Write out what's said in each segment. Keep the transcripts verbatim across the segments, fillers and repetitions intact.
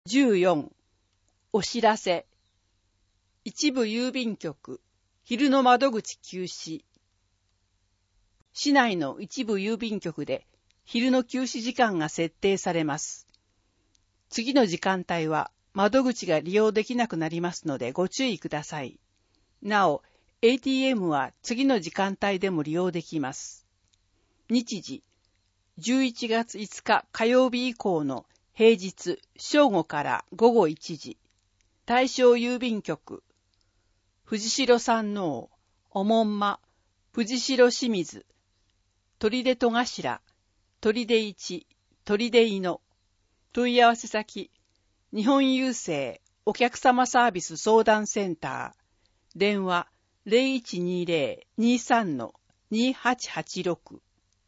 じゅうよん. お知らせ。一部郵便局、昼の窓口休止。市内の一部郵便局で昼の休止時間が設定されます。次の時間帯は窓口が利用できなくなりますのでご注意ください。なお、エーティーエム は次の時間帯でも利用できます。日時、じゅういちがついつか火曜日以降の平日正午から午後いちじ。対象郵便局、藤代山王、おもんま、藤代清水、取手戸頭、取手一、取手井の。問い合わせ先、日本郵政お客様サービス相談センター、電話 ゼロいちにゼロ にさん にはちはちろく。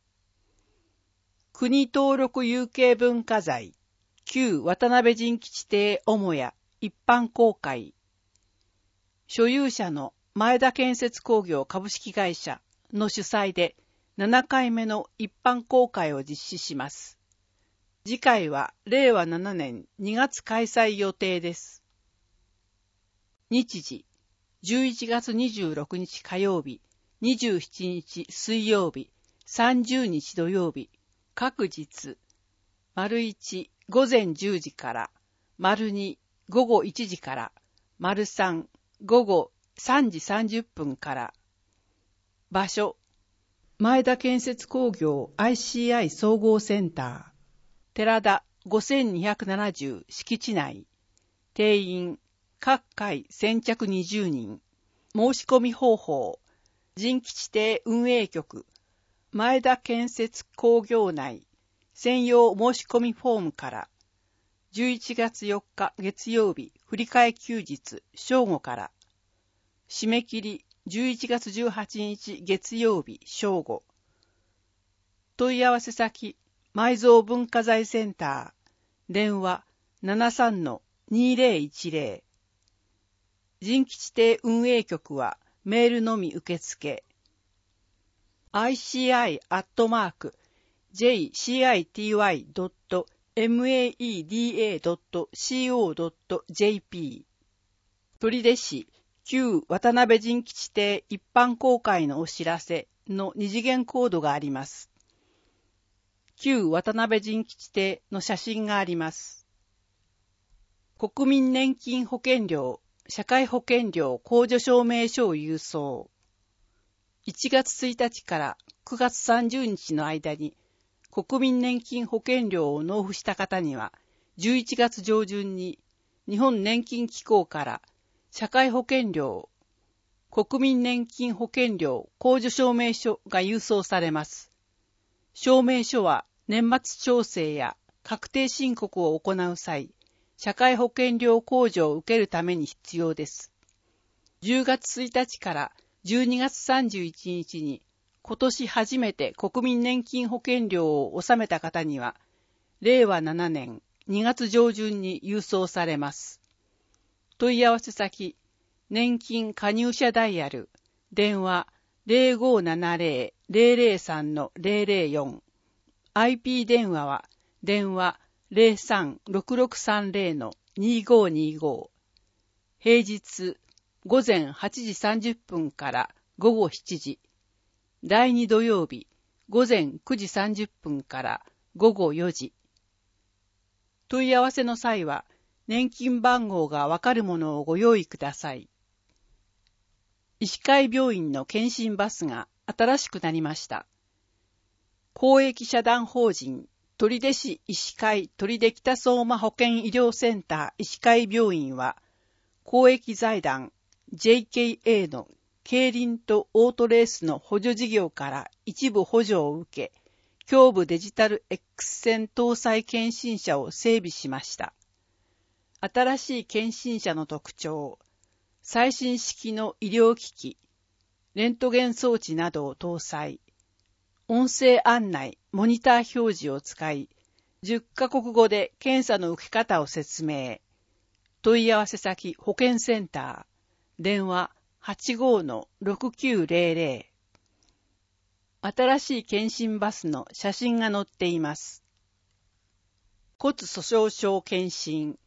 国登録有形文化財、旧渡辺人吉邸母屋一般公開。所有者の前田建設工業株式会社の主催でななかいめの一般公開を実施します。次回はれいわななねんにがつ開催予定です。日時、じゅういちがつにじゅうろくにち火曜日、にじゅうしちにち水曜日、さんじゅうにち土曜日、各日、丸いち、午前じゅうじから、丸に、午後いちじから、丸さん、午後さんじさんじゅっぷんから。場所、前田建設工業 アイシーアイ 総合センター、寺田ごせんにひゃくななじゅう敷地内。定員、各回先着にじゅうにん。申し込み方法、人吉邸運営局、前田建設工業内、専用申し込みフォームから。じゅういちがつよっか月曜日、振り替え休日、正午から。締め切り、じゅういちがつじゅうはちにち月曜日、正午。問い合わせ先、埋蔵文化財センター、電話 ななさんのにゼロいちゼロ。人吉邸運営局はメールのみ受付。アイシーアイ アットマーク ジェイシーアイティーワイ ドット メーダ ドット シーオー ドット ジェーピー。取手市旧渡辺人吉邸一般公開のお知らせの二次元コードがあります。旧渡辺人吉邸の写真があります。国民年金保険料、社会保険料控除証明書を郵送。いちがつついたちからくがつさんじゅうにちの間に国民年金保険料を納付した方にはじゅういちがつ上旬に日本年金機構から社会保険料、国民年金保険料控除証明書が郵送されます。証明書は年末調整や確定申告を行う際、社会保険料控除を受けるために必要です。じゅうがつついたちからじゅうにがつさんじゅういちにちに今年初めて国民年金保険料を納めた方には、れいわななねんにがつじょうじゅんに郵送されます。問い合わせ先、年金加入者ダイヤル、電話 ゼロごななゼロ ゼロゼロさん ゼロゼロよん、アイピー 電話は電話 ゼロさんろくろくさんゼロ にごにご。平日午前はちじさんじゅっぷんから午後しちじ。だいに土曜日午前くじさんじゅっぷんから午後よじ。問い合わせの際は年金番号がわかるものをご用意ください。医師会病院の検診バスが新しくなりました。公益社団法人取手市医師会取手北相馬保健医療センター医師会病院は、公益財団 ジェイケーエー の競輪とオートレースの補助事業から一部補助を受け、胸部デジタル X 線搭載検診車を整備しました。新しい検診車の特徴、最新式の医療機器、レントゲン装置などを搭載、音声案内、モニター表示を使い、じゅっかこくごで検査の受け方を説明。問い合わせ先保健センター、電話 はちごのろくきゅうゼロゼロ。新しい検診バスの写真が載っています。骨粗鬆症検診、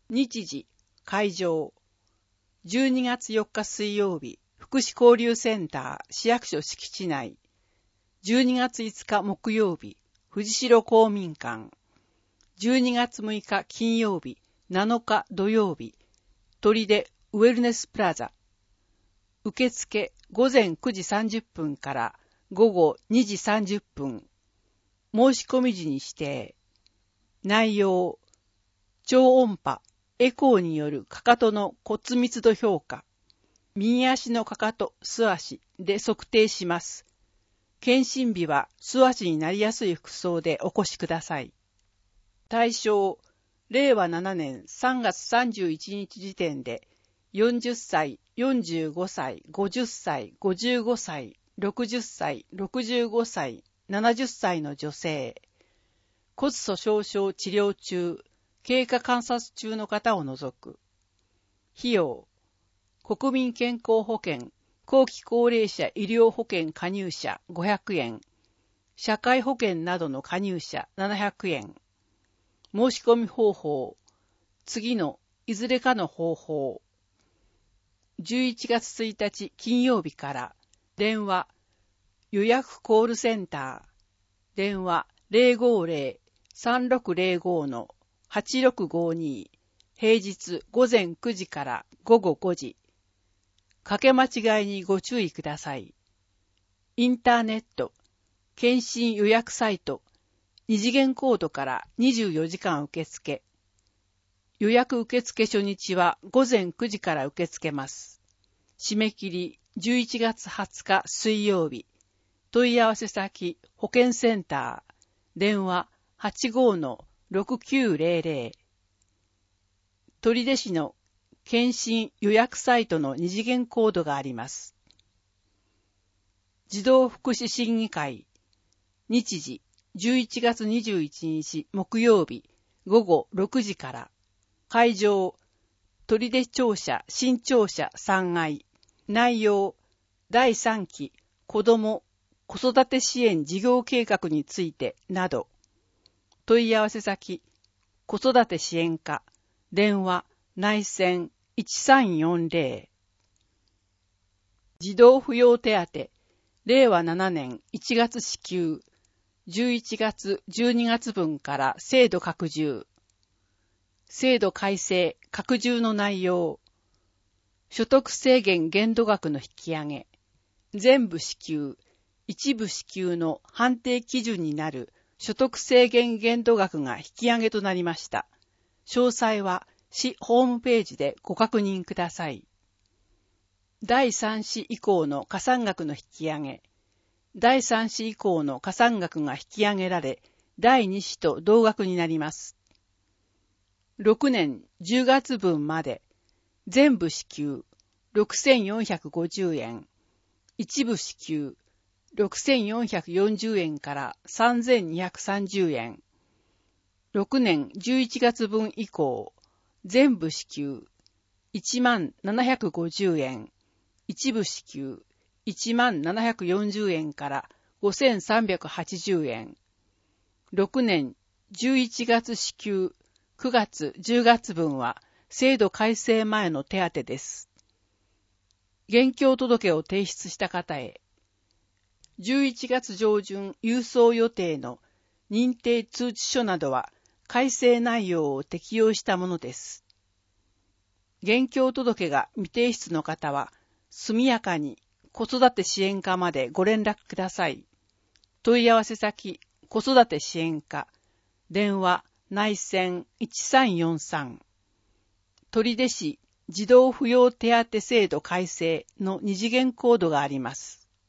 日時、会場。じゅうにがつよっか水曜日、福祉交流センター市役所敷地内。じゅうにがついつか木曜日、藤代公民館。じゅうにがつむいか金曜日、なのか土曜日、砦ウェルネスプラザ。受付午前くじさんじゅっぷんから午後にじさんじゅっぷん。申し込み時に指定。内容、超音波、エコーによるかかとの骨密度評価。右足のかかと、素足で測定します。検診日は素足になりやすい服装でお越しください。対象、れいわななねんさんがつさんじゅういちにち時点で、よんじゅっさい、よんじゅうごさい、ごじゅっさい、ごじゅうごさい、ろくじゅっさい、ろくじゅうごさい、ななじゅっさいの女性。骨粗鬆症治療中、経過観察中の方を除く。費用、国民健康保険、後期高齢者医療保険加入者ごひゃくえん、社会保険などの加入者ななひゃくえん。申し込み方法、次のいずれかの方法。じゅういちがつついたち金曜日から、電話、予約コールセンター、電話 ゼロごゼロ さんろくゼロご のはちろくごに、平日午前くじから午後ごじ。かけ間違いにご注意ください。インターネット、検診予約サイト、二次元コードからにじゅうよじかん受付。予約受付初日は午前くじから受け付けます。締め切りじゅういちがつはつか水曜日。問い合わせ先保健センター。電話 はちごのろくきゅうゼロゼロ。取手市の検診予約サイトの二次元コードがあります。児童福祉審議会。日時じゅういちがつにじゅういちにち木曜日午後ろくじから。会場、取手庁舎新庁舎さんがい。内容、だいさんき子ども子育て支援事業計画についてなど。問い合わせ先、子育て支援課、電話、内線いちさんよんゼロ。児童扶養手当、れいわななねんいちがつ支給、じゅういちがつじゅうにがつ分から制度拡充。制度改正、拡充の内容。所得制限限度額の引き上げ。全部支給、一部支給の判定基準になる所得制限限度額が引き上げとなりました。詳細は市ホームページでご確認ください。だいさん子以降の加算額の引き上げ。だいさん子以降の加算額が引き上げられ、だいに子と同額になります。ろくねんじゅうがつ分まで、全部支給ろくせんよんひゃくごじゅうえん、一部支給ろくせんよんひゃくよんじゅうえんからさんぜんにひゃくさんじゅうえん、ろくねんじゅういちがつ分以降、全部支給いちまんななひゃくごじゅうえん、一部支給いちまんななひゃくよんじゅうえんからごせんさんびゃくはちじゅうえん、ろくねんじゅういちがつ支給くがつじゅうがつ分は制度改正前の手当です。現況届を提出した方へ、じゅういちがつ上旬郵送予定の認定通知書などは改正内容を適用したものです。現況届が未提出の方は、速やかに子育て支援課までご連絡ください。問い合わせ先、子育て支援課、電話、内線いちさんよんさん。取手市児童扶養手当制度改正の二次元コードがあります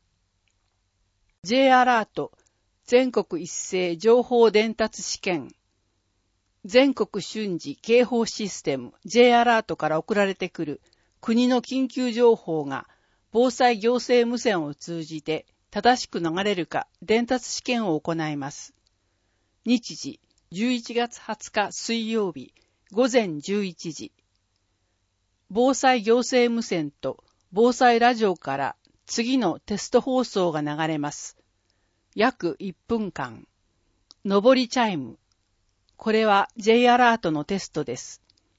。J アラート全国一斉情報伝達試験。全国瞬時警報システム J アラートから送られてくる国の緊急情報が防災行政無線を通じて正しく流れるか伝達試験を行います。日時じゅういちがつはつか水曜日午前じゅういちじ。防災行政無線と防災ラジオから次のテスト放送が流れます。約いっぷんかん。上りチャイム。これは J アラートのテストです。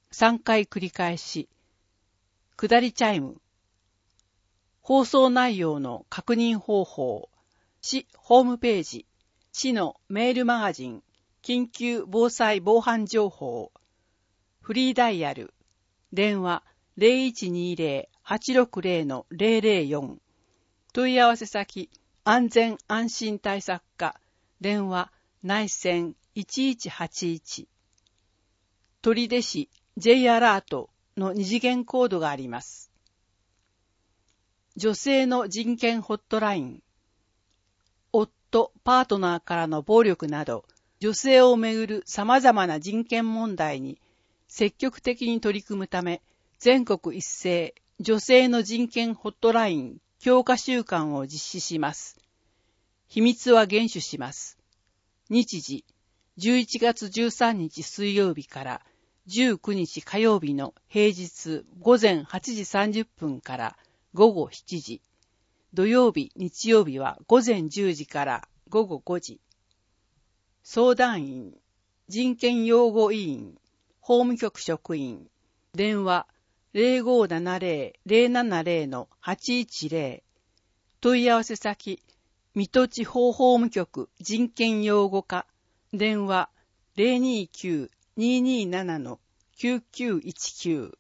さんかい繰り返し、下りチャイム、放送内容の確認方法、市ホームページ、市のメールマガジン、緊急防災防犯情報、フリーダイヤル、電話 ゼロいちにゼロ はちろくゼロ ゼロゼロよん、問い合わせ先、安全安心対策課、電話内線いちいちはちいち、取手市 J アラートの二次元コードがあります。女性の人権ホットライン、夫、パートナーからの暴力など、女性をめぐる様々な人権問題に積極的に取り組むため、全国一斉女性の人権ホットライン強化週間を実施します。秘密は厳守します。日時、じゅういちがつじゅうさんにち水曜日からじゅうくにち火曜日の平日ごぜんはちじさんじゅっぷんからごごしちじ、土曜日、日曜日はごぜんじゅうじからごごごじ。相談員、人権擁護委員、法務局職員、電話 ゼロごななゼロ ゼロななゼロ のはちいちゼロ、問い合わせ先、水戸地方法務局人権擁護課、電話 ゼロにきゅう にーにーなな のきゅうきゅういちきゅう。